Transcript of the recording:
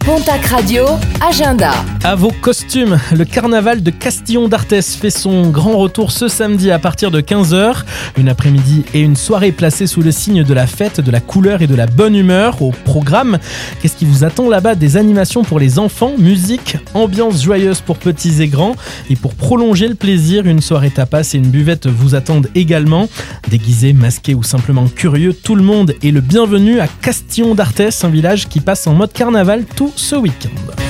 Pontac Radio, agenda. À vos costumes, le carnaval de Castillon d'Arthès fait son grand retour ce samedi à partir de 15h. Une après-midi et une soirée placées sous le signe de la fête, de la couleur et de la bonne humeur. Au programme, qu'est-ce qui vous attend là-bas? Des animations pour les enfants, musique, ambiance joyeuse pour petits et grands. Et pour prolonger le plaisir, une soirée tapas et une buvette vous attendent également. Déguisés, masqués ou simplement curieux, tout le monde est le bienvenu à Castillon d'Arthès, un village qui passe en mode carnaval tout ce week-end.